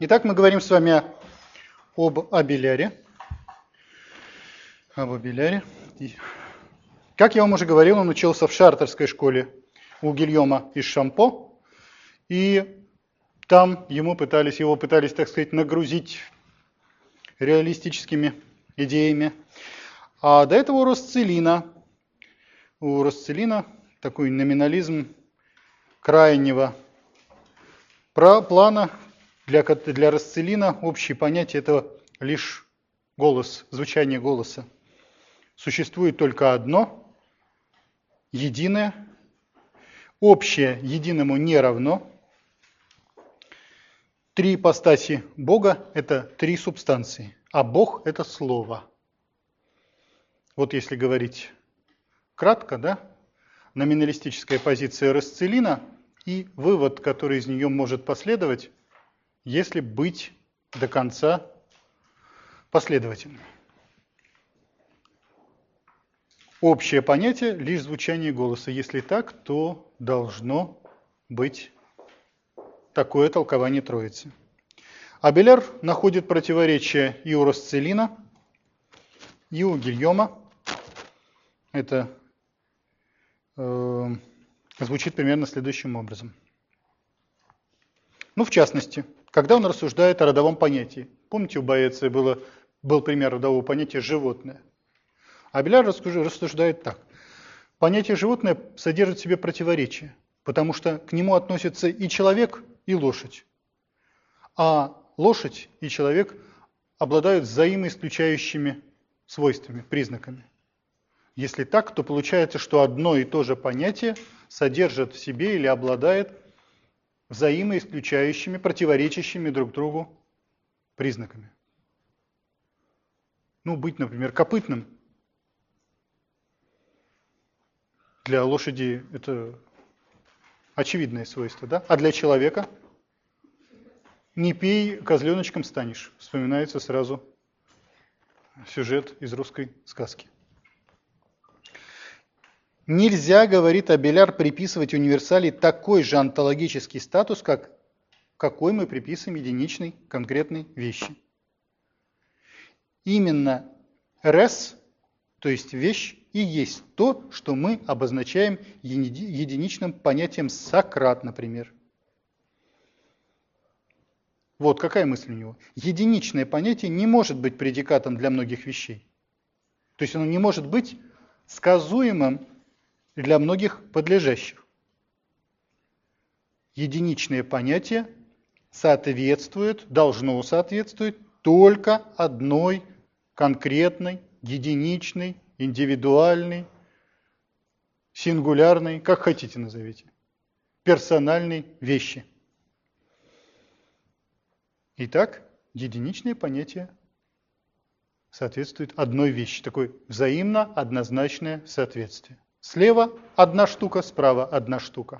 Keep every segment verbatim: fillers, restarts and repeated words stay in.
Итак, мы говорим с вами об Абеляре. Об Абеляре. Как я вам уже говорил, он учился в шартерской школе у Гильома из Шампо, и там ему пытались, его пытались, так сказать, нагрузить реалистическими идеями. А до этого у Росцеллина, у Росцеллина такой номинализм крайнего плана. Для, для Росцеллина общее понятие – это лишь голос, звучание голоса. Существует только одно, единое, общее единому не равно. Три ипостаси Бога – это три субстанции, а Бог – это Слово. Вот если говорить кратко, да, номиналистическая позиция Росцеллина и вывод, который из нее может последовать, если быть до конца последовательным. Общее понятие – лишь звучание голоса. Если так, то должно быть такое толкование Троицы. Абеляр находит противоречие и у Росцеллина, и у Гильома. Это э, звучит примерно следующим образом. Ну, в частности, когда он рассуждает о родовом понятии. Помните, у Боэция было, был пример родового понятия «животное». Абеляр рассуждает так. Понятие «животное» содержит в себе противоречие, потому что к нему относятся и человек, и лошадь. А лошадь и человек обладают взаимоисключающими свойствами, признаками. Если так, то получается, что одно и то же понятие содержит в себе или обладает взаимоисключающими, противоречащими друг другу признаками. Ну, быть, например, копытным. Для лошади это очевидное свойство, да? А для человека? Не пей, козленочком станешь. Вспоминается сразу сюжет из русской сказки. Нельзя, говорит Абеляр, приписывать универсалии такой же онтологический статус, как какой мы приписываем единичной конкретной вещи. Именно рес, то есть вещь, и есть то, что мы обозначаем единичным понятием Сократ, например. Вот какая мысль у него. Единичное понятие не может быть предикатом для многих вещей. То есть оно не может быть сказуемым для многих подлежащих. Единичное понятие соответствует, должно соответствовать только одной конкретной, единичной, индивидуальной, сингулярной, как хотите назовите, персональной вещи. Итак, единичное понятие соответствует одной вещи, такое взаимно однозначное соответствие. Слева одна штука, справа одна штука.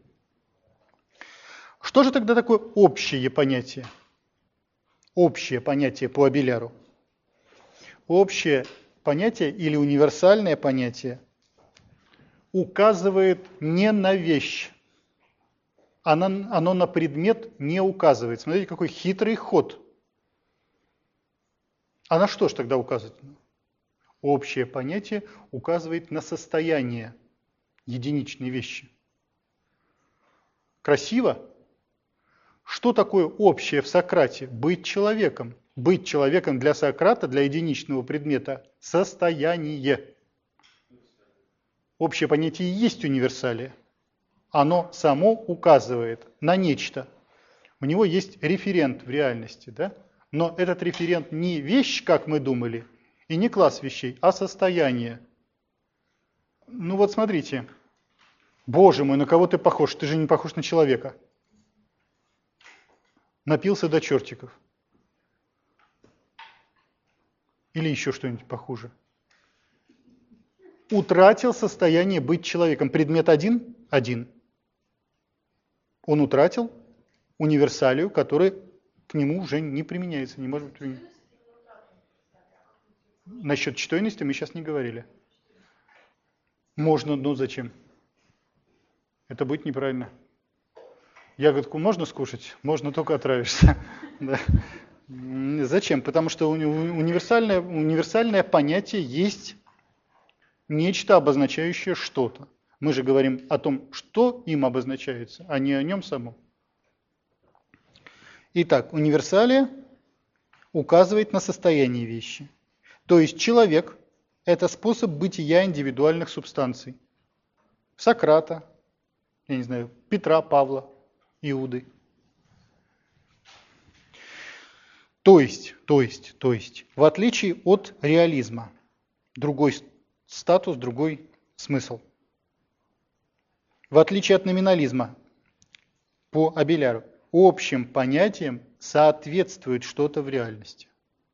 Что же тогда такое общее понятие? Общее понятие по Абеляру. Общее понятие или универсальное понятие указывает не на вещь, оно, оно на предмет не указывает. Смотрите, какой хитрый ход. А на что же тогда указывает? Общее понятие указывает на состояние единичной вещи. Красиво? Что такое общее в Сократе? Быть человеком. Быть человеком для Сократа, для единичного предмета – состояние. Общее понятие и есть универсалия. Оно само указывает на нечто. У него есть референт в реальности, да? Но этот референт не вещь, как мы думали, и не класс вещей, а состояние. Ну вот смотрите. Боже мой, на кого ты похож? Ты же не похож на человека. Напился до чертиков. Или еще что-нибудь похуже. Утратил состояние быть человеком. Предмет один? Один. Он утратил универсалию, которая к нему уже не применяется, не может быть применена. Насчет чтойности мы сейчас не говорили. Можно, но зачем? Это будет неправильно. Ягодку можно скушать? Можно, только отравишься. Да. Зачем? Потому что универсальное, универсальное понятие есть нечто, обозначающее что-то. Мы же говорим о том, что им обозначается, а не о нем самом. Итак, универсалия указывает на состояние вещи. То есть человек – это способ бытия индивидуальных субстанций. Сократа, я не знаю, Петра, Павла, Иуды. То есть, то есть, то есть, в отличие от реализма, другой статус, другой смысл. В отличие от номинализма, по Абеляру, общим понятиям соответствует что-то в реальности.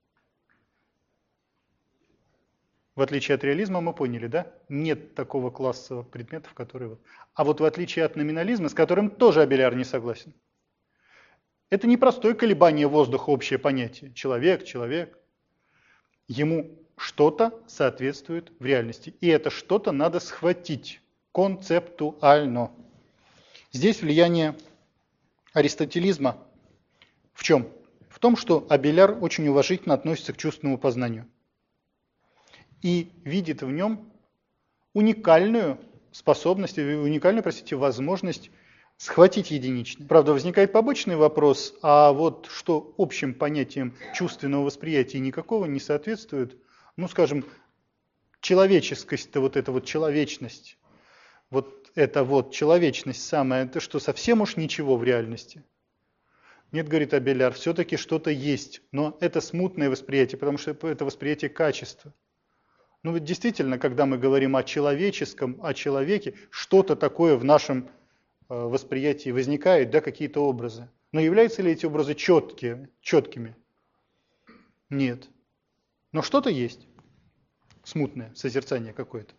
В отличие от реализма мы поняли, да? Нет такого класса предметов, которые... А вот в отличие от номинализма, с которым тоже Абеляр не согласен, это не простое колебание воздуха, общее понятие. Человек, человек. Ему что-то соответствует в реальности. И это что-то надо схватить концептуально. Здесь влияние аристотелизма в чем? В том, что Абеляр очень уважительно относится к чувственному познанию и видит в нем уникальную способность, уникальную, простите, возможность схватить единичное. Правда, возникает побочный вопрос, а вот что общим понятиям чувственного восприятия никакого не соответствует, ну, скажем, человеческость-то, вот эта вот человечность, вот эта вот человечность самая, это что, совсем уж ничего в реальности? Нет, говорит Абеляр, все-таки что-то есть, но это смутное восприятие, потому что это восприятие качества. Ну ведь действительно, когда мы говорим о человеческом, о человеке, что-то такое в нашем восприятии возникает, да, какие-то образы. Но являются ли эти образы четкие, четкими? Нет. Но что-то есть. Смутное созерцание какое-то.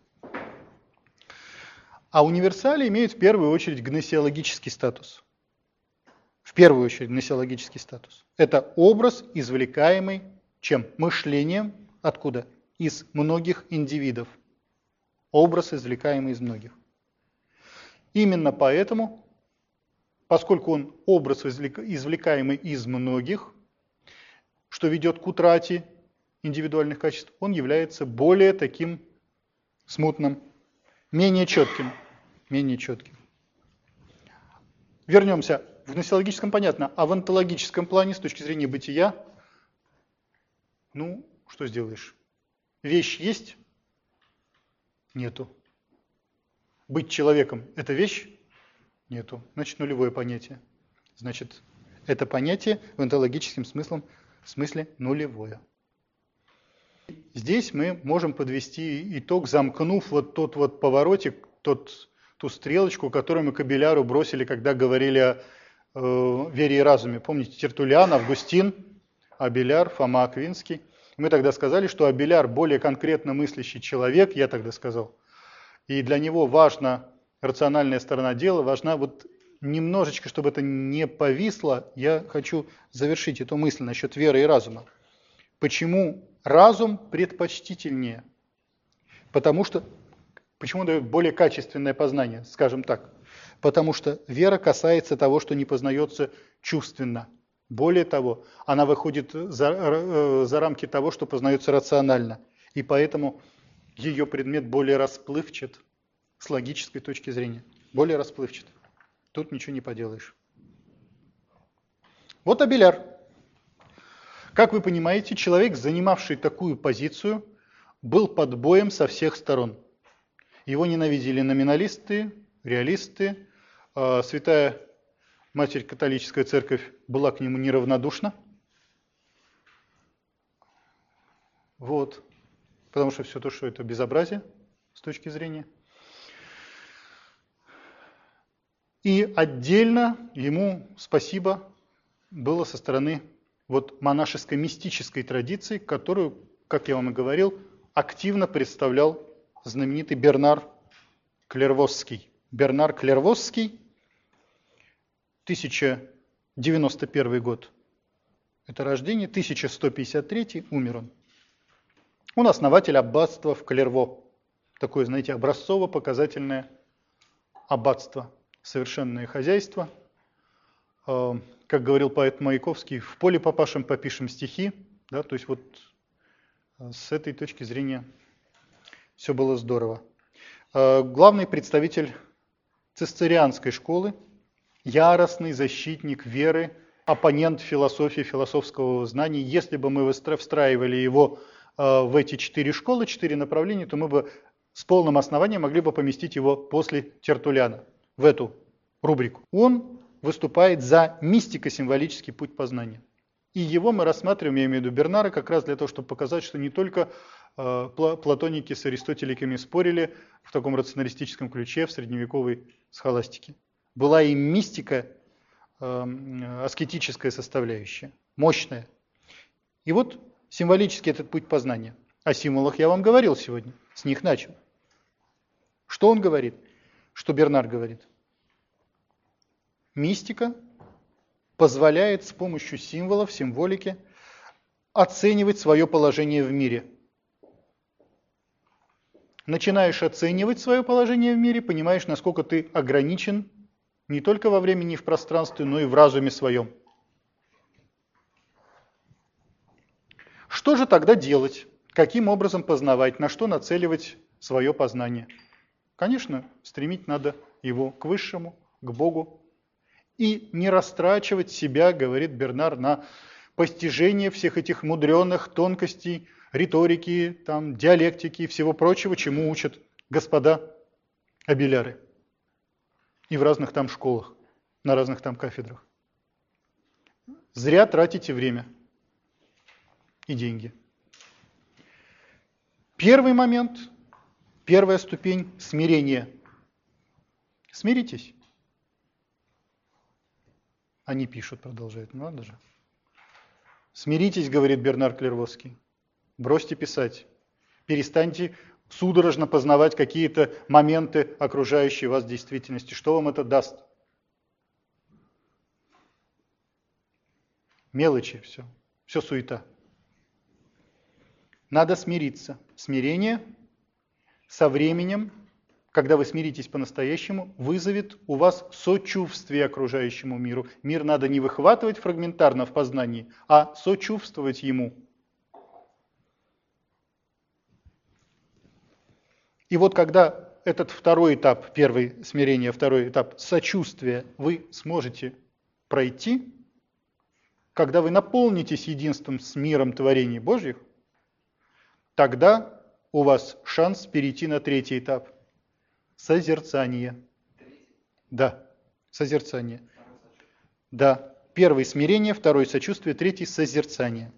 А универсали имеют в первую очередь гносеологический статус. В первую очередь гносеологический статус. Это образ, извлекаемый чем? Мышлением. Откуда? Из многих индивидов. Образ, извлекаемый из многих. Именно поэтому, поскольку он образ, извлекаемый из многих, что ведет к утрате индивидуальных качеств, он является более таким смутным, менее четким. Менее четким. Вернемся. В гносеологическом понятно, а в онтологическом плане, с точки зрения бытия, ну, что сделаешь? Вещь есть? Нету. Быть человеком – это вещь? Нету. Значит, нулевое понятие. Значит, это понятие в онтологическом смысле, в смысле нулевое. Здесь мы можем подвести итог, замкнув вот тот вот поворотик, тот, ту стрелочку, которую мы к Абеляру бросили, когда говорили о э, вере и разуме. Помните, Тертуллиан, Августин, Абеляр, Фома Аквинский. Мы тогда сказали, что Абеляр более конкретно мыслящий человек, я тогда сказал, и для него важна рациональная сторона дела, важна вот немножечко, чтобы это не повисло, я хочу завершить эту мысль насчет веры и разума. Почему разум предпочтительнее? Потому что, почему дает более качественное познание, скажем так? Потому что вера касается того, что не познается чувственно. Более того, она выходит за, за рамки того, что познается рационально. И поэтому ее предмет более расплывчат с логической точки зрения. Более расплывчат. Тут ничего не поделаешь. Вот Абеляр. Как вы понимаете, человек, занимавший такую позицию, был под боем со всех сторон. Его ненавидели номиналисты, реалисты. Святая Матерь католическая церковь была к нему неравнодушна. Вот. Потому что все то, что это безобразие с точки зрения. И отдельно ему спасибо было со стороны вот монашеской мистической традиции, которую, как я вам и говорил, активно представлял знаменитый Бернар Клервосский. Бернар Клервосский, тысяча девяносто первый год, это рождение, тысяча сто пятьдесят третий умер он. Он основатель аббатства в Клерво. Такое, знаете, образцово-показательное аббатство. Совершенное хозяйство. как говорил поэт Маяковский, в поле попашем попишем стихи. Да, то есть вот с этой точки зрения все было здорово. Главный представитель цистерианской школы, яростный защитник веры, оппонент философии, философского знания. Если бы мы встраивали его в эти четыре школы, четыре направления, то мы бы с полным основанием могли бы поместить его после Тертуллиана в эту рубрику. Он выступает за мистико-символический путь познания. И его мы рассматриваем, я имею в виду Бернара, как раз для того, чтобы показать, что не только э, платоники с аристотеликами спорили в таком рационалистическом ключе в средневековой схоластике. Была и мистика, э, аскетическая составляющая, мощная. И вот символически этот путь познания. О символах я вам говорил сегодня, с них начал. Что он говорит? Что Бернар говорит? Мистика позволяет с помощью символов, символики оценивать свое положение в мире. Начинаешь оценивать свое положение в мире, понимаешь, насколько ты ограничен не только во времени и в пространстве, но и в разуме своем. Что же тогда делать? Каким образом познавать? На что нацеливать свое познание? Конечно, стремить надо его к высшему, к Богу. И не растрачивать себя, говорит Бернар, на постижение всех этих мудреных тонкостей, риторики, там, диалектики и всего прочего, чему учат господа абеляры. И в разных там школах, на разных там кафедрах. Зря тратите время и деньги. Первый момент, первая ступень – смирение. Смиритесь. Они пишут, продолжают, ну ладно же. Смиритесь, говорит Бернар Клервосский, бросьте писать, перестаньте судорожно познавать какие-то моменты окружающей вас действительности. Что вам это даст? Мелочи все, все суета. Надо смириться. Смирение со временем, когда вы смиритесь по-настоящему, вызовет у вас сочувствие окружающему миру. Мир надо не выхватывать фрагментарно в познании, а сочувствовать ему. И вот когда этот второй этап, первый смирение, второй этап сочувствия вы сможете пройти, когда вы наполнитесь единством с миром творений Божьих, тогда у вас шанс перейти на третий этап. Созерцание. Да, созерцание. Да, первый смирение, второй сочувствие, третий созерцание.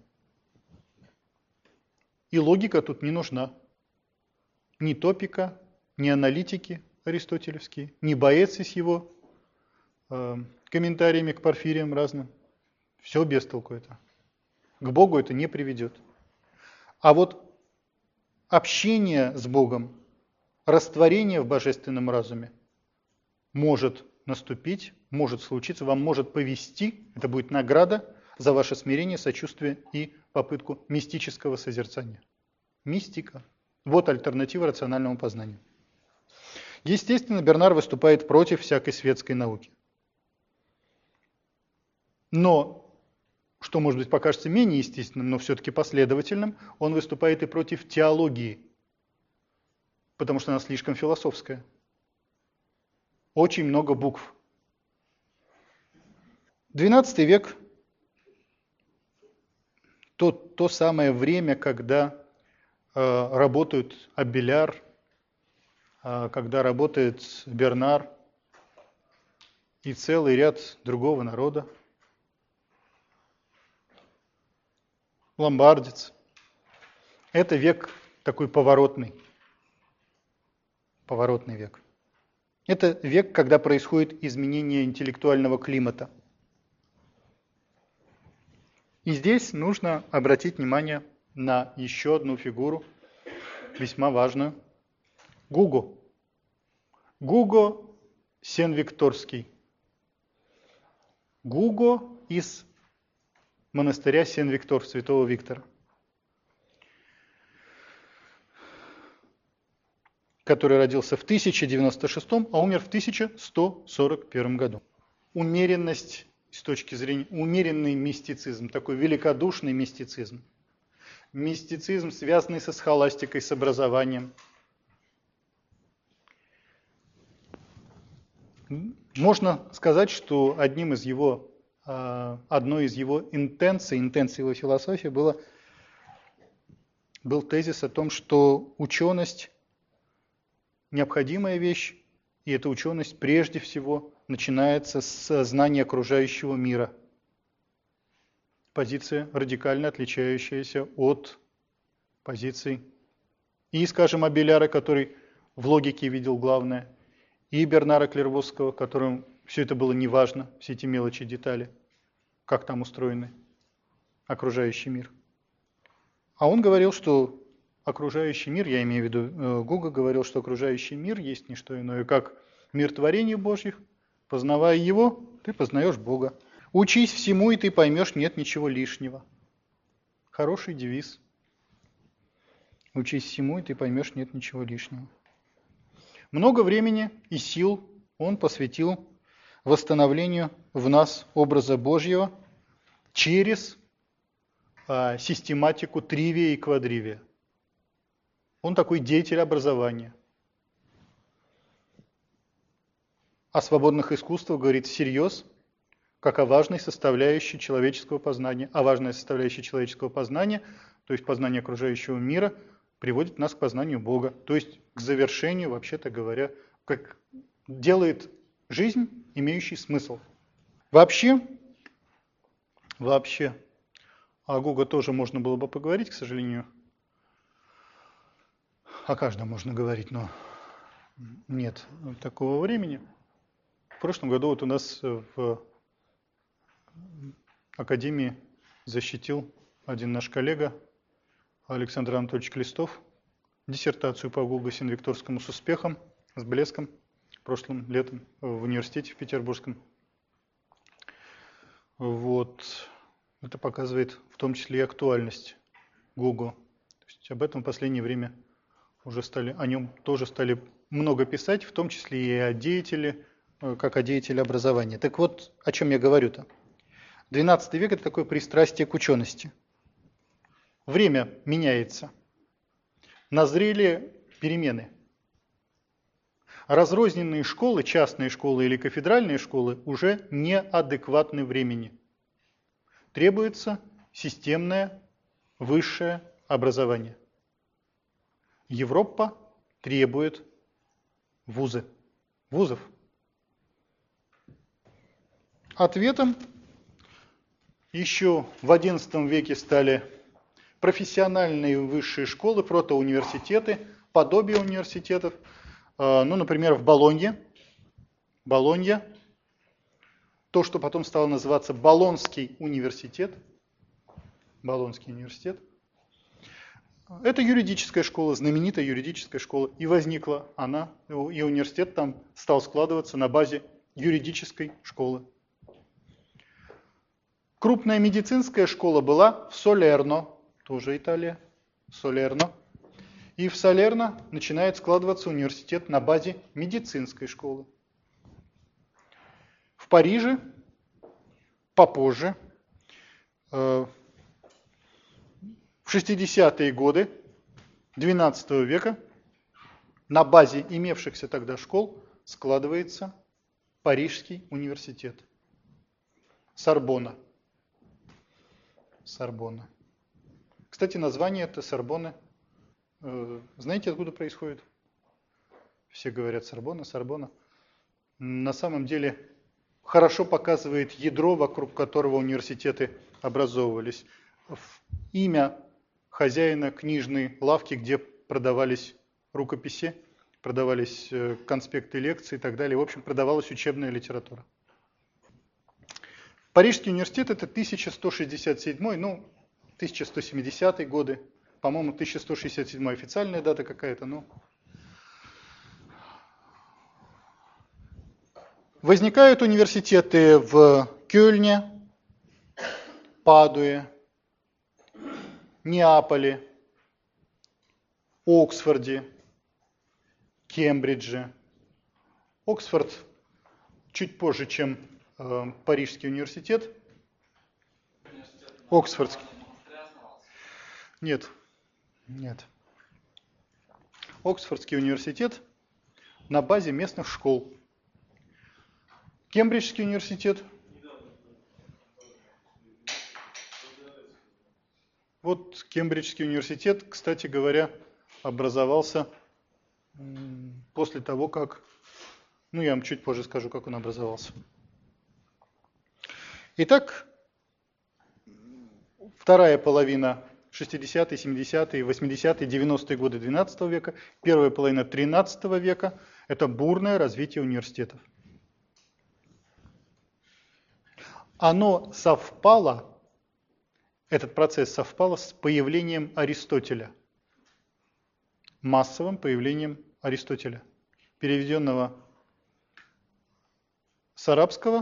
И логика тут не нужна. Ни топика, ни аналитики аристотелевские, ни Боэций с его э, комментариями к Порфириям разным. Все без толку это. К Богу это не приведет. А вот общение с Богом, растворение в божественном разуме может наступить, может случиться, вам может повести, это будет награда за ваше смирение, сочувствие и попытку мистического созерцания. Мистика. Вот альтернатива рациональному познанию. Естественно, Бернар выступает против всякой светской науки. Но, что может быть покажется менее естественным, но все-таки последовательным, он выступает и против теологии, потому что она слишком философская. Очень много букв. двенадцатый век то, то самое время, когда э, работают Абеляр, э, когда работает Бернар и целый ряд другого народа. Ломбардец. Это век такой поворотный. Поворотный век. Это век, когда происходит изменение интеллектуального климата. И здесь нужно обратить внимание на еще одну фигуру, весьма важную. Гуго. Гуго Сен-Викторский. Гуго из монастыря Сен-Виктор, святого Виктора, который родился в тысяча девяносто шестом, а умер в тысяча сто сорок первом году. Умеренность с точки зрения умеренный мистицизм, такой великодушный мистицизм. Мистицизм, связанный со схоластикой, с образованием. Можно сказать, что одним из его, одной из его интенций, интенций его философии было, был тезис о том, что ученость – необходимая вещь, и эта ученость прежде всего начинается с знания окружающего мира. Позиция, радикально отличающаяся от позиций и, скажем, Абеляра, который в логике видел главное, и Бернара Клервосского, которому все это было неважно, все эти мелочи, детали, как там устроены окружающий мир. А он говорил, что окружающий мир, я имею в виду, Гуга говорил, что окружающий мир есть не что иное, как мир творений Божьих. Познавая его, ты познаешь Бога. Учись всему, и ты поймешь, нет ничего лишнего. Хороший девиз. Учись всему, и ты поймешь, нет ничего лишнего. Много времени и сил он посвятил восстановлению в нас образа Божьего через а, систематику тривия и квадривия. Он такой деятель образования. О свободных искусствах говорит всерьез, как о важной составляющей человеческого познания. А важная составляющая человеческого познания, то есть познание окружающего мира, приводит нас к познанию Бога, то есть к завершению, вообще-то говоря, как делает жизнь, имеющий смысл. Вообще, вообще, о Гуга тоже можно было бы поговорить, к сожалению. О каждом можно говорить, но нет такого времени. В прошлом году вот у нас в Академии защитил один наш коллега, Александр Анатольевич Клестов, диссертацию по Гуга Синвикторскому с успехом, с блеском, прошлым летом в университете в Петербургском. Вот. Это показывает в том числе и актуальность Гугу. То есть об этом в последнее время уже стали, о нем тоже стали много писать, в том числе и о деятеле, как о деятеле образования. Так вот, о чем я говорю-то. двенадцатый век – это такое пристрастие к учености. Время меняется. Назрели перемены. Разрозненные школы, частные школы или кафедральные школы уже неадекватны времени. Требуется системное высшее образование. Европа требует вузы, вузов. Ответом еще в одиннадцатом веке стали профессиональные высшие школы, протоуниверситеты, подобие университетов. Ну, например, в Болонье. Болонья. То, что потом стало называться Болонский университет. Болонский университет. Это юридическая школа, знаменитая юридическая школа. И возникла она, и университет там стал складываться на базе юридической школы. Крупная медицинская школа была в Солерно, тоже Италия, Солерно. И в Салерно начинает складываться университет на базе медицинской школы. В Париже попозже, в шестидесятые годы двенадцатого века, на базе имевшихся тогда школ складывается Парижский университет. Сорбонна. Сорбонна. Кстати, название это Сорбонны. Знаете, откуда происходит? Все говорят Сорбонна, Сорбонна. На самом деле хорошо показывает ядро, вокруг которого университеты образовывались. Имя хозяина книжной лавки, где продавались рукописи, продавались конспекты лекций и так далее. В общем, продавалась учебная литература. Парижский университет – это тысяча сто шестьдесят седьмой, ну, тысяча сто семидесятые годы. По-моему, тысяча сто шестьдесят седьмая официальная дата какая-то, но... Возникают университеты в Кёльне, Падуе, Неаполе, Оксфорде, Кембридже. Оксфорд чуть позже, чем э, Парижский университет, Оксфордский. Нет, нет. Оксфордский университет на базе местных школ. Кембриджский университет. Вот Кембриджский университет, кстати говоря, образовался после того, как... Ну, я вам чуть позже скажу, как он образовался. Итак, вторая половина шестидесятые, семидесятые, восьмидесятые, девяностые годы двенадцатого века, первая половина тринадцатого века – это бурное развитие университетов. Оно совпало, этот процесс совпал с появлением Аристотеля, массовым появлением Аристотеля, переведенного с арабского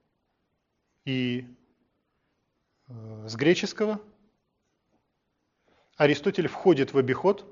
и э, с греческого. Аристотель входит в обиход,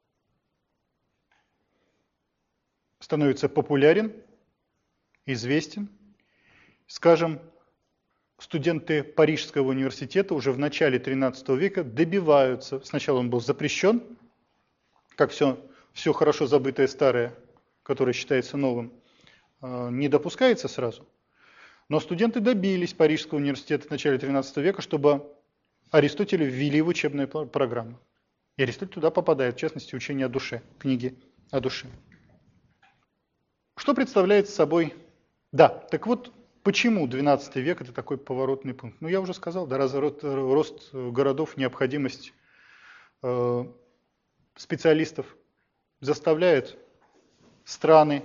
становится популярен, известен. Скажем, студенты Парижского университета уже в начале тринадцатого века добиваются, сначала он был запрещен, как все, все хорошо забытое старое, которое считается новым, не допускается сразу. Но студенты добились Парижского университета в начале тринадцатого века, чтобы Аристотеля ввели в учебную программу. И Аристотель туда попадает, в частности, учение о душе, книги о душе. Что представляет собой? Да, так вот, почему двенадцатый век это такой поворотный пункт? Ну, я уже сказал, да, разворот, рост городов, необходимость э, специалистов заставляет страны,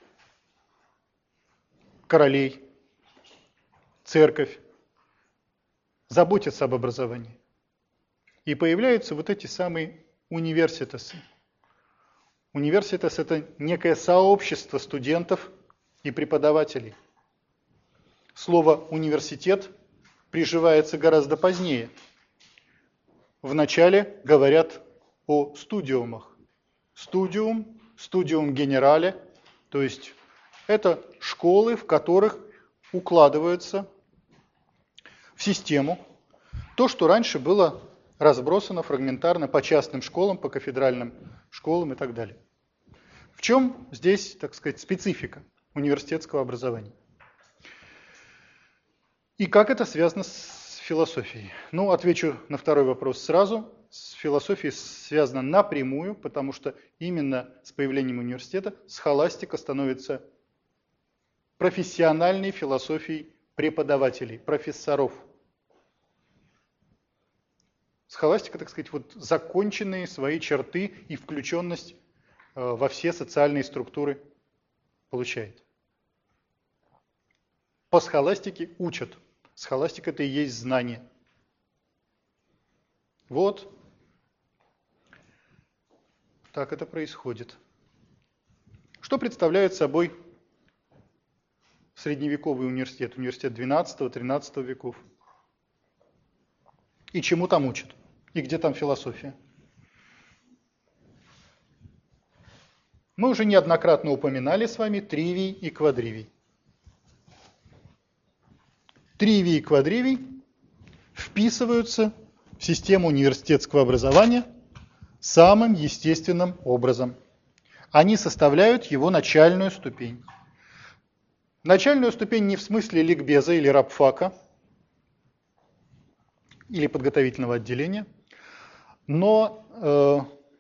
королей, церковь заботиться об образовании. И появляются вот эти самые университесы. Университес – это некое сообщество студентов и преподавателей. Слово «университет» приживается гораздо позднее. Вначале говорят о студиумах. Студиум, студиум генерале, то есть это школы, в которых укладываются в систему то, что раньше было разбросано фрагментарно по частным школам, по кафедральным школам и так далее. В чем здесь, так сказать, специфика университетского образования? И как это связано с философией? Ну, отвечу на второй вопрос сразу. С философией связано напрямую, потому что именно с появлением университета схоластика становится профессиональной философией преподавателей, профессоров. Схоластика, так сказать, вот законченные свои черты и включенность во все социальные структуры получает. По схоластике учат. Схоластика – это и есть знание. Вот так это происходит. Что представляет собой средневековый университет, университет двенадцатого-тринадцатого веков? И чему там учат? И где там философия? Мы уже неоднократно упоминали с вами тривий и квадривий. Тривий и квадривий вписываются в систему университетского образования самым естественным образом. Они составляют его начальную ступень. Начальную ступень не в смысле ликбеза или рабфака, или подготовительного отделения, но э,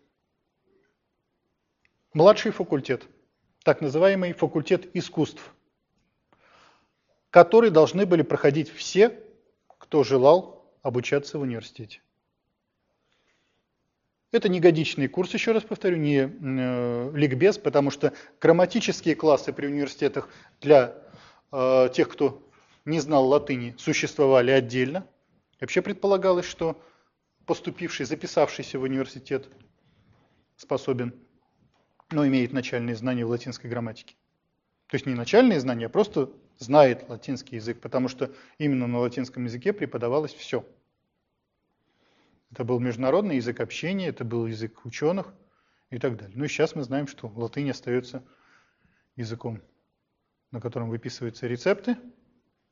младший факультет, так называемый факультет искусств, который должны были проходить все, кто желал обучаться в университете. Это не годичный курс, еще раз повторю, не э, ликбез, потому что грамматические классы при университетах для э, тех, кто не знал латыни, существовали отдельно. Вообще предполагалось, что поступивший, записавшийся в университет способен, но имеет начальные знания в латинской грамматике. То есть не начальные знания, а просто знает латинский язык, потому что именно на латинском языке преподавалось все. Это был международный язык общения, это был язык ученых и так далее. Ну и сейчас мы знаем, что латынь остается языком, на котором выписываются рецепты,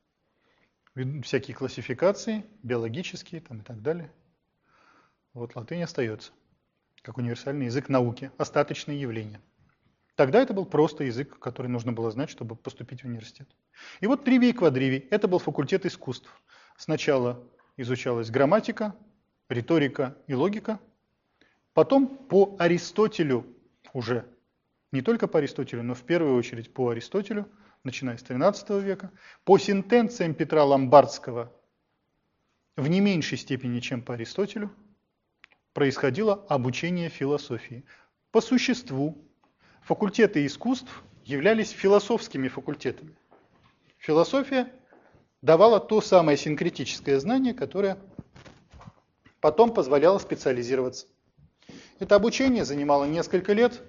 всякие классификации, биологические там, и так далее. Вот латынь остается как универсальный язык науки, остаточное явление. Тогда это был просто язык, который нужно было знать, чтобы поступить в университет. И вот тривий и квадривий – это был факультет искусств. Сначала изучалась грамматика, риторика и логика. Потом по Аристотелю уже, не только по Аристотелю, но в первую очередь по Аристотелю, начиная с тринадцатого века, по сентенциям Петра Ломбардского в не меньшей степени, чем по Аристотелю, происходило обучение философии. По существу факультеты искусств являлись философскими факультетами. Философия давала то самое синкретическое знание, которое потом позволяло специализироваться. Это обучение занимало несколько лет.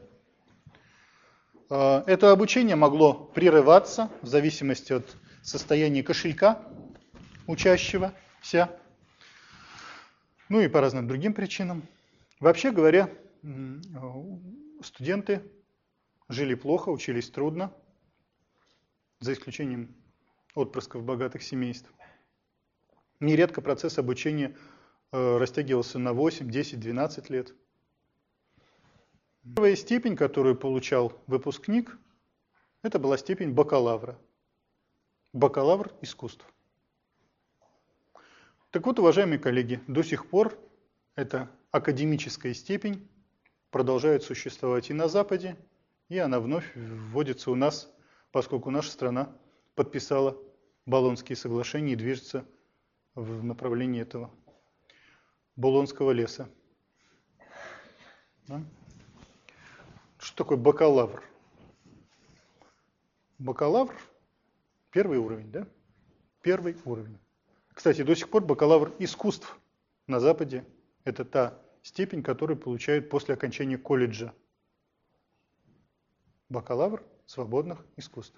Это обучение могло прерываться в зависимости от состояния кошелька учащегося, ну и по разным другим причинам. Вообще говоря, студенты жили плохо, учились трудно, за исключением отпрысков богатых семейств. Нередко процесс обучения растягивался на восемь, десять, двенадцать лет. Первая степень, которую получал выпускник, это была степень бакалавра. Бакалавр искусств. Так вот, уважаемые коллеги, до сих пор эта академическая степень продолжает существовать и на Западе, и она вновь вводится у нас, поскольку наша страна подписала Болонские соглашения и движется в направлении этого Болонского леса. Да? Что такое бакалавр? Бакалавр – первый уровень, да? Первый уровень. Кстати, до сих пор бакалавр искусств на Западе – это та степень, которую получают после окончания колледжа. Бакалавр свободных искусств.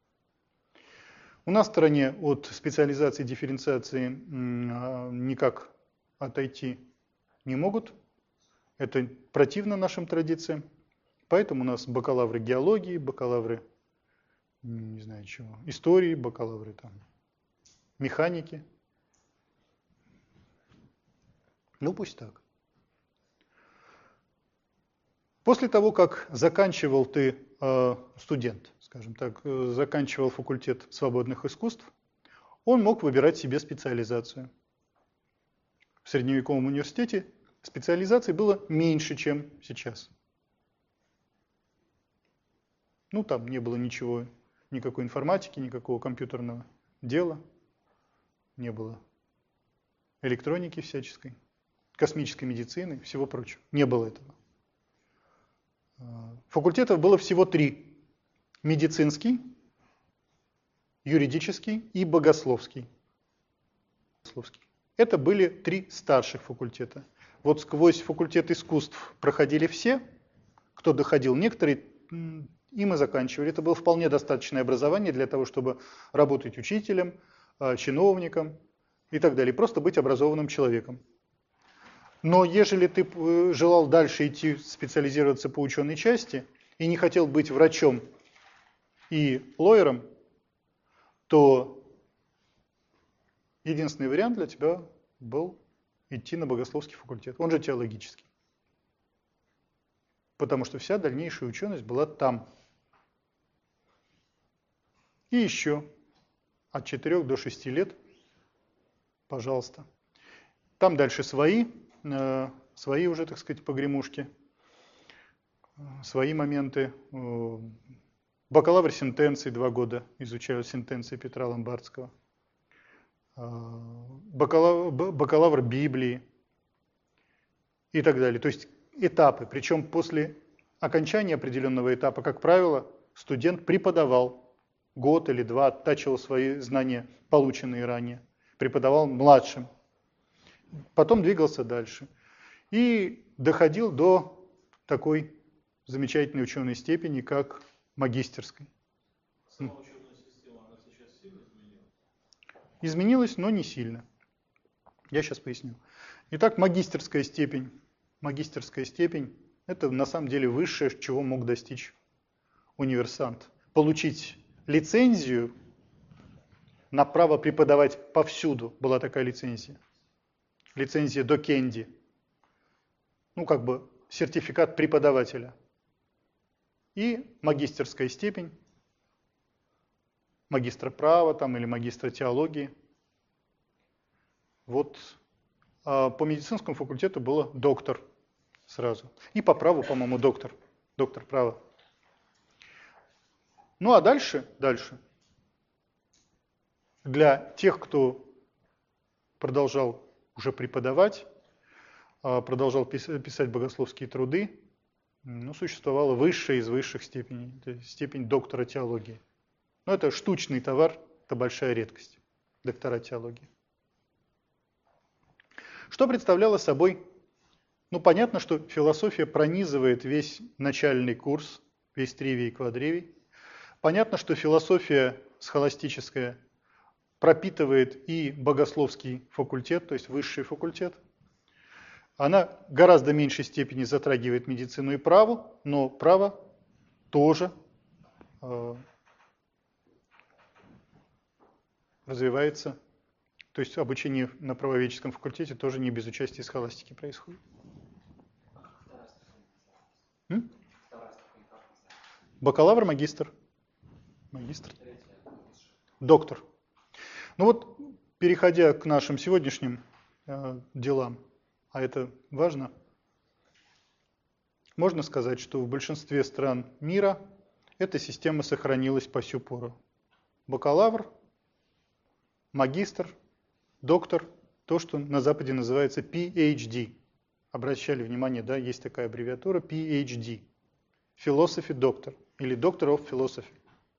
У нас в стране от специализации и дифференциации никак отойти не могут. Это противно нашим традициям. Поэтому у нас бакалавры геологии, бакалавры, не знаю чего, истории, бакалавры там, механики. Ну пусть так. После того, как заканчивал ты, э, студент, скажем так, э, заканчивал факультет свободных искусств, он мог выбирать себе специализацию. В средневековом университете специализаций было меньше, чем сейчас. Ну, там не было ничего, никакой информатики, никакого компьютерного дела, не было электроники всяческой, космической медицины, всего прочего. Не было этого. Факультетов было всего три. Медицинский, юридический и богословский. Это были три старших факультета. Вот сквозь факультет искусств проходили все, кто доходил. Некоторые им и заканчивали. Это было вполне достаточное образование для того, чтобы работать учителем, чиновником и так далее. Просто быть образованным человеком. Но ежели ты желал дальше идти специализироваться по ученой части и не хотел быть врачом и лоером, то единственный вариант для тебя был идти на богословский факультет, он же теологический. Потому что вся дальнейшая ученость была там. И еще от четырёх до шести лет, пожалуйста. Там дальше свои, э, свои уже, так сказать, погремушки, э, свои моменты. Э, бакалавр сентенций два года изучаю сентенции Петра Ломбардского. Э, бакалавр, бакалавр Библии и так далее. То есть этапы. Причем после окончания определенного этапа, как правило, студент преподавал год или два, оттачивал свои знания, полученные ранее, преподавал младшим. Потом двигался дальше. И доходил до такой замечательной ученой степени, как магистерской. Сама учебная система, она сейчас сильно изменилась? Изменилась, но не сильно. Я сейчас поясню. Итак, магистерская степень. Магистерская степень – это на самом деле высшее, чего мог достичь универсант. Получить лицензию на право преподавать повсюду. Была такая лицензия. Лицензия докенди. Ну, как бы сертификат преподавателя. И магистерская степень, магистра права там, или магистра теологии. Вот а по медицинскому факультету было доктор сразу. И по праву, по-моему, доктор. Доктор права. Ну а дальше, дальше. Для тех, кто продолжал уже преподавать, продолжал писать богословские труды, ну, существовала высшая из высших степеней, то есть степень доктора теологии. Но это штучный товар, это большая редкость, доктора теологии. Что представляло собой? Ну, понятно, что философия пронизывает весь начальный курс, весь тривий и квадривий. Понятно, что философия схоластическая пропитывает и богословский факультет, то есть высший факультет. Она в гораздо меньшей степени затрагивает медицину и право, но право тоже э, развивается. То есть обучение на правоведческом факультете тоже не без участия схоластики происходит. М? Бакалавр, магистр. Магистр. Доктор. Ну вот, переходя к нашим сегодняшним э, делам, а это важно, можно сказать, что в большинстве стран мира эта система сохранилась по сю пору. Бакалавр, магистр, доктор, то, что на Западе называется пи эйч ди. Обращали внимание, да, есть такая аббревиатура пи эйч ди. Philosophy Doctor или Doctor of Philosophy.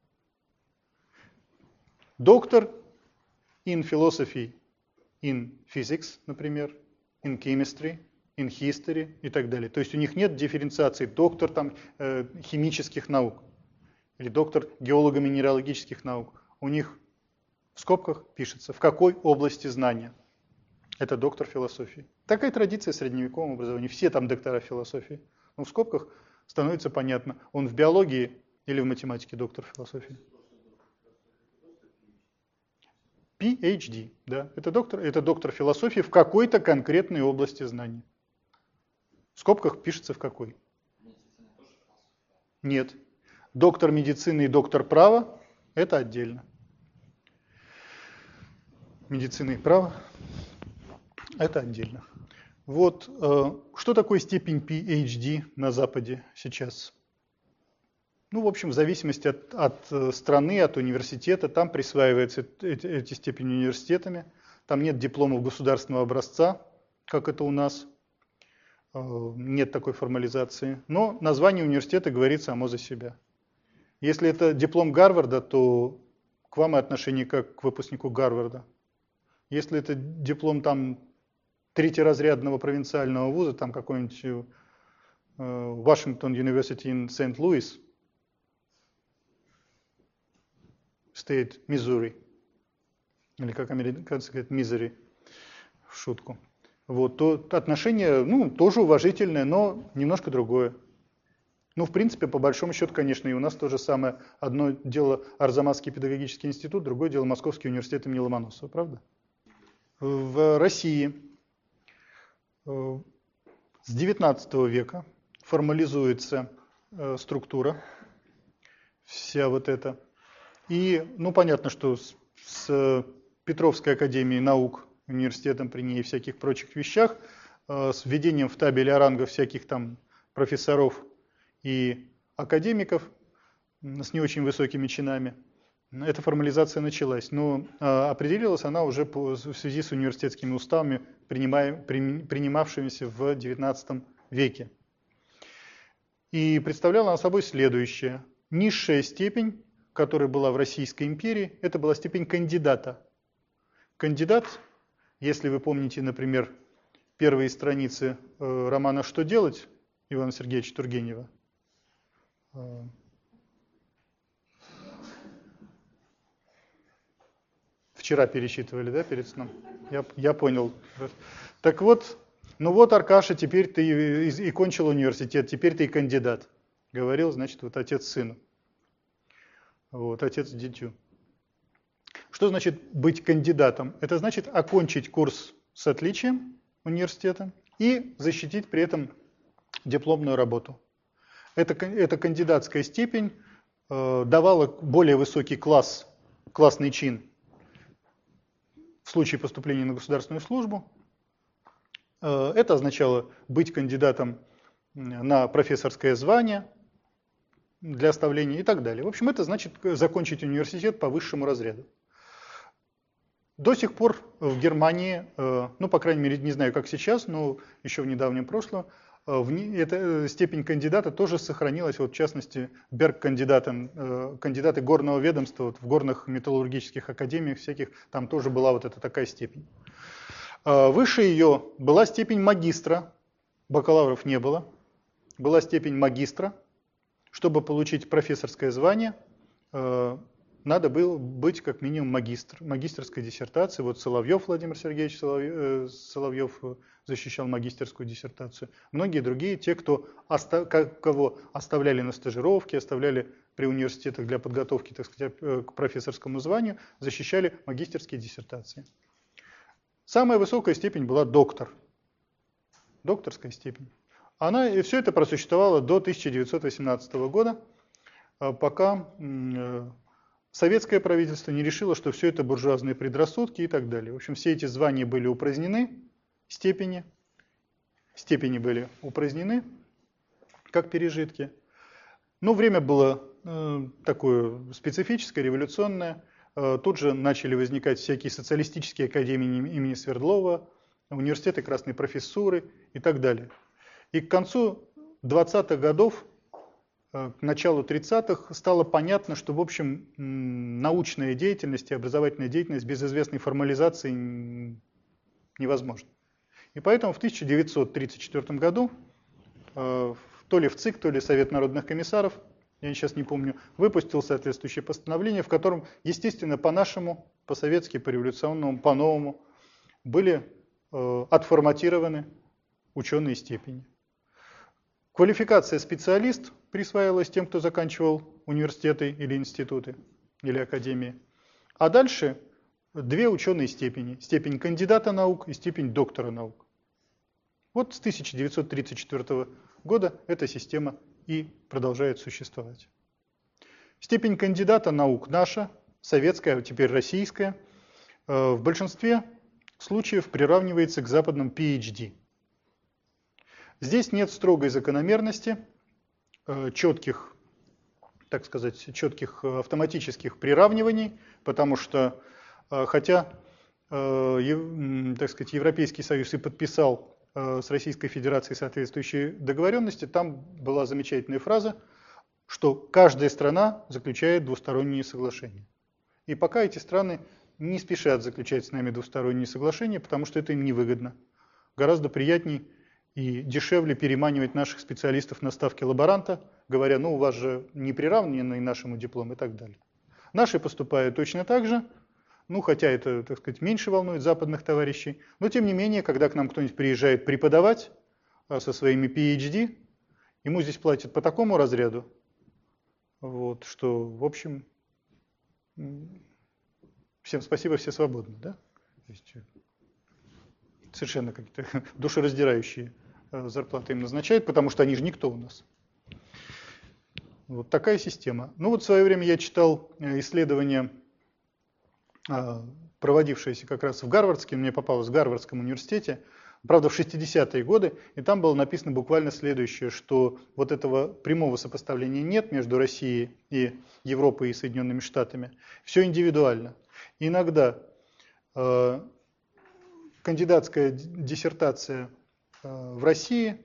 Доктор in philosophy, in physics, например, in chemistry, in history и так далее. То есть у них нет дифференциации доктор там, э, химических наук или доктор геолого-минералогических наук. У них в скобках пишется, в какой области знания. Это доктор философии. Такая традиция в средневековом образовании. Все там доктора философии. Но в скобках становится понятно, он в биологии или в математике доктор философии. пи эйч ди, да, это доктор, это доктор философии в какой-то конкретной области знаний. В скобках пишется в какой. Нет. Доктор медицины и доктор права – это отдельно. Медицина и право – это отдельно. Вот э, что такое степень пи эйч ди на Западе сейчас? Ну, в общем, в зависимости от, от страны, от университета, там присваиваются эти, эти степени университетами. Там нет дипломов государственного образца, как это у нас. Нет такой формализации. Но название университета говорит само за себя. Если это диплом Гарварда, то к вам и отношение как к выпускнику Гарварда. Если это диплом там третьеразрядного провинциального вуза, там какой-нибудь Вашингтон University in Сент-Луис, State Missouri, или как американцы говорят, Missouri, в шутку. Вот, то отношение, ну, тоже уважительное, но немножко другое. Ну, в принципе, по большому счету, конечно, и у нас то же самое. Одно дело Арзамасский педагогический институт, другое дело Московский университет имени Ломоносова, правда? В России с девятнадцатого века формализуется структура, вся вот эта. И, ну, понятно, что с, с Петровской академией наук, университетом при ней и всяких прочих вещах, э, с введением в табель о рангах всяких там профессоров и академиков с не очень высокими чинами, эта формализация началась. Но э, определилась она уже по, в связи с университетскими уставами, принимаем, при, принимавшимися в девятнадцатом веке. И представляла она собой следующее. Низшая степень, которая была в Российской империи, это была степень кандидата. Кандидат, если вы помните, например, первые страницы э, романа «Что делать» Ивана Сергеевича Тургенева, э, вчера перечитывали, да, перед сном? Я, я понял. Так вот, ну вот, Аркаша, теперь ты и, и, и кончил университет, теперь ты и кандидат. Говорил, значит, вот отец сыну. Вот, отец дитю. Что значит быть кандидатом? Это значит окончить курс с отличием университета и защитить при этом дипломную работу. Эта, эта кандидатская степень э, давала более высокий класс, классный чин в случае поступления на государственную службу. Э, это означало быть кандидатом на профессорское звание для оставления и так далее. В общем, это значит закончить университет по высшему разряду. До сих пор в Германии, ну, по крайней мере, не знаю, как сейчас, но еще в недавнем прошлом, эта степень кандидата тоже сохранилась. Вот, в частности, Берг-кандидаты, кандидаты горного ведомства, вот, в горных металлургических академиях всяких, там тоже была вот эта такая степень. Выше ее была степень магистра, бакалавров не было, была степень магистра. Чтобы получить профессорское звание, надо было быть как минимум магистр, магистерской диссертации. Вот Соловьев Владимир Сергеевич Соловьев, Соловьев защищал магистерскую диссертацию. Многие другие, те, кто остав, кого оставляли на стажировке, оставляли при университетах для подготовки, так сказать, к профессорскому званию, защищали магистерские диссертации. Самая высокая степень была доктор. Докторская степень. Она, и все это просуществовало до тысяча девятьсот восемнадцатого года, пока советское правительство не решило, что все это буржуазные предрассудки и так далее. В общем, все эти звания были упразднены, степени, степени были упразднены, как пережитки. Но время было э, такое специфическое, революционное. Э, тут же начали возникать всякие социалистические академии имени Свердлова, университеты красной профессуры и так далее. И к концу двадцатых годов, к началу тридцатых, стало понятно, что, в общем, научная деятельность и образовательная деятельность без известной формализации невозможна. И поэтому в тысяча девятьсот тридцать четвёртом году, то ли в ЦИК, то ли Совет народных комиссаров, я сейчас не помню, выпустил соответствующее постановление, в котором, естественно, по-нашему, по-советски, по-революционному, по-новому были отформатированы ученые степени. Квалификация специалист присваивалась тем, кто заканчивал университеты или институты, или академии. А дальше две ученые степени. Степень кандидата наук и степень доктора наук. Вот с тысяча девятьсот тридцать четвёртого года эта система и продолжает существовать. Степень кандидата наук наша, советская, а теперь российская, в большинстве случаев приравнивается к западным пи эйч ди. Здесь нет строгой закономерности, четких, так сказать, четких автоматических приравниваний, потому что, хотя, так сказать, Европейский Союз и подписал с Российской Федерацией соответствующие договоренности, там была замечательная фраза, что каждая страна заключает двусторонние соглашения. И пока эти страны не спешат заключать с нами двусторонние соглашения, потому что это им невыгодно. Гораздо приятней и дешевле переманивать наших специалистов на ставки лаборанта, говоря, ну у вас же не приравненный нашему диплому и так далее. Наши поступают точно так же, ну хотя это, так сказать, меньше волнует западных товарищей, но тем не менее, когда к нам кто-нибудь приезжает преподавать со своими пи эйч ди, ему здесь платят по такому разряду, вот, что, в общем, всем спасибо, все свободны, да? То есть, совершенно какие-то душераздирающие зарплаты им назначают, потому что они же никто у нас. Вот такая система. Ну вот в свое время я читал исследование, проводившееся как раз в Гарвардском, мне попалось в Гарвардском университете, правда в шестидесятые годы, и там было написано буквально следующее, что вот этого прямого сопоставления нет между Россией и Европой и Соединенными Штатами. Все индивидуально. Иногда э, кандидатская диссертация э, в России,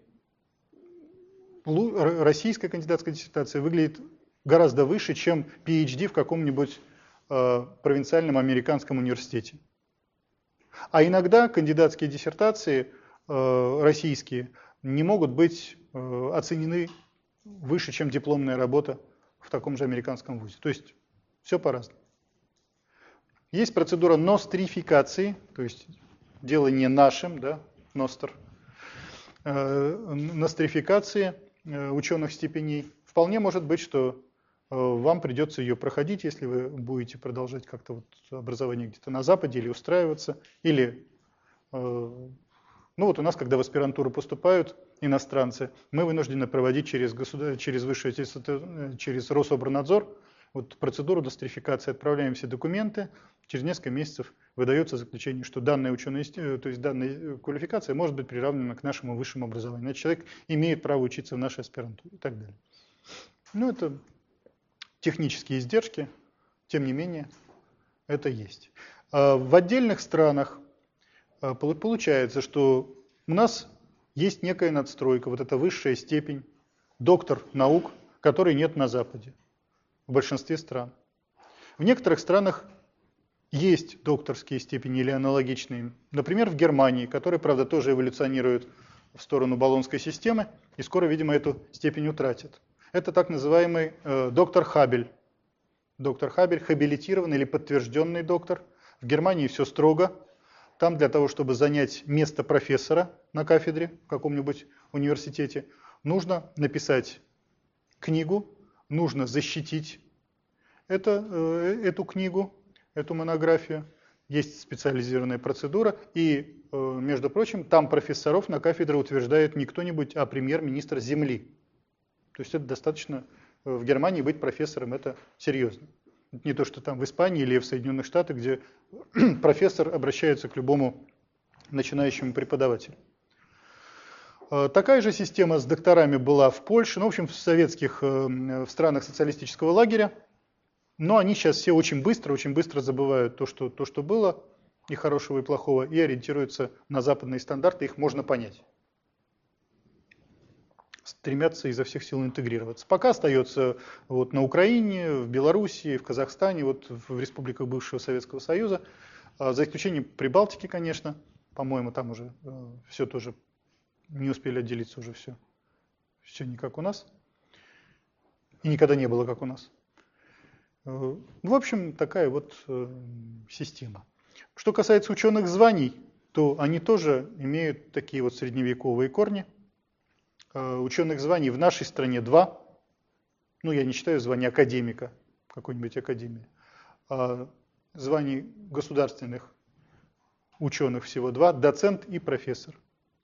российская кандидатская диссертация выглядит гораздо выше, чем пи эйч ди в каком-нибудь э, провинциальном американском университете. А иногда кандидатские диссертации э, российские не могут быть э, оценены выше, чем дипломная работа в таком же американском вузе. То есть все по-разному. Есть процедура нострификации, то есть делание нашим, да, ностр, э, нострификации э, ученых степеней. Вполне может быть, что вам придется ее проходить, если вы будете продолжать как-то вот образование где-то на Западе или устраиваться, или, ну вот у нас, когда в аспирантуру поступают иностранцы, мы вынуждены проводить через, государ... через, высшее... через Рособорнадзор вот процедуру нострификации, отправляем все документы, через несколько месяцев выдается заключение, что данная ученая, то есть данная квалификация может быть приравнена к нашему высшему образованию. Значит, человек имеет право учиться в нашей аспирантуре и так далее. Ну, это технические издержки, тем не менее, это есть. В отдельных странах получается, что у нас есть некая надстройка, вот эта высшая степень, доктор наук, которой нет на Западе, в большинстве стран. В некоторых странах есть докторские степени или аналогичные. Например, в Германии, которая, правда, тоже эволюционирует в сторону Болонской системы, и скоро, видимо, эту степень утратит. Это так называемый э, доктор Хабель. Доктор Хабель, хабилитированный или подтвержденный доктор. В Германии все строго. Там для того, чтобы занять место профессора на кафедре в каком-нибудь университете, нужно написать книгу, нужно защитить это, э, эту книгу, эту монографию. Есть специализированная процедура. И, э, между прочим, там профессоров на кафедре утверждает не кто-нибудь, а премьер-министр земли. То есть это достаточно, в Германии быть профессором, это серьезно. Не то, что там в Испании или в Соединенных Штатах, где профессор обращается к любому начинающему преподавателю. Такая же система с докторами была в Польше, ну, в общем, в советских, в странах социалистического лагеря. Но они сейчас все очень быстро, очень быстро забывают то, что, то, что было, и хорошего, и плохого, и ориентируются на западные стандарты, их можно понять. Стремятся изо всех сил интегрироваться. Пока остается вот, на Украине, в Белоруссии, в Казахстане, вот, в республиках бывшего Советского Союза, за исключением Прибалтики, конечно, по-моему, там уже все тоже, не успели отделиться уже все, все не как у нас, и никогда не было как у нас. В общем, такая вот система. Что касается ученых званий, то они тоже имеют такие вот средневековые корни. Ученых званий в нашей стране два, ну я не считаю звание академика, какой-нибудь академии, а званий государственных ученых всего два, доцент и профессор.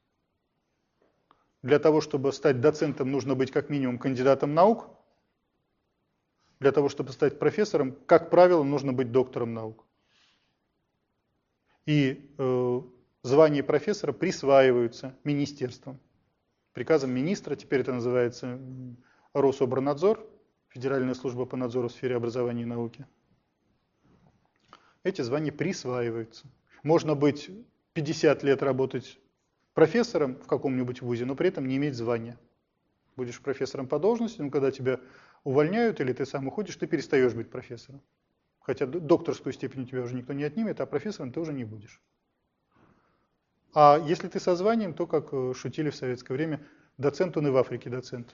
Для того, чтобы стать доцентом, нужно быть как минимум кандидатом наук. Для того, чтобы стать профессором, как правило, нужно быть доктором наук. И э, звание профессора присваиваются министерством. Приказом министра, теперь это называется Рособорнадзор, Федеральная служба по надзору в сфере образования и науки. Эти звания присваиваются. Можно быть пятьдесят лет работать профессором в каком-нибудь вузе, но при этом не иметь звания. Будешь профессором по должности, но когда тебя увольняют или ты сам уходишь, ты перестаешь быть профессором. Хотя докторскую степень у тебя уже никто не отнимет, а профессором ты уже не будешь. А если ты со званием, то, как шутили в советское время, доцент он и в Африке доцент.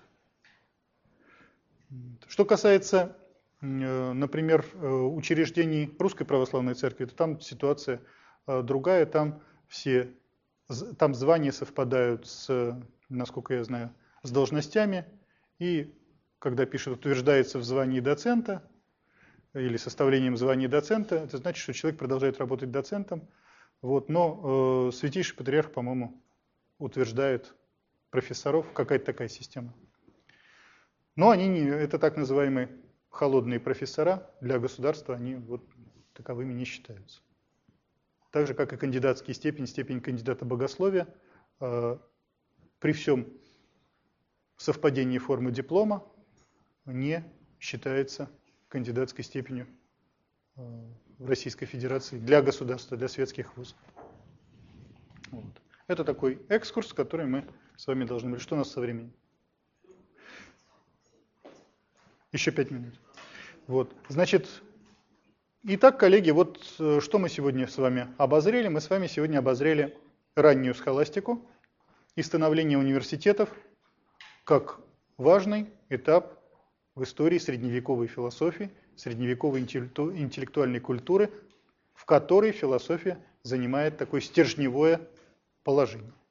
Что касается, например, учреждений Русской Православной Церкви, то там ситуация другая, там все, там звания совпадают с, насколько я знаю, с должностями, и когда пишут «утверждается в звании доцента» или составлением звания доцента, это значит, что человек продолжает работать доцентом. Вот, но э, Святейший Патриарх, по-моему, утверждает профессоров, какая-то такая система. Но они не, это так называемые холодные профессора, для государства они вот таковыми не считаются. Так же, как и кандидатские степени, степень кандидата богословия, э, при всем совпадении формы диплома не считается кандидатской степенью э, в Российской Федерации для государства, для светских вузов. Вот. Это такой экскурс, который мы с вами должны быть. Что у нас со временем? Еще пять минут. Вот. Значит, итак, коллеги, вот что мы сегодня с вами обозрели. Мы с вами сегодня обозрели раннюю схоластику и становление университетов как важный этап в истории средневековой философии, средневековой интеллектуальной культуры, в которой философия занимает такое стержневое положение.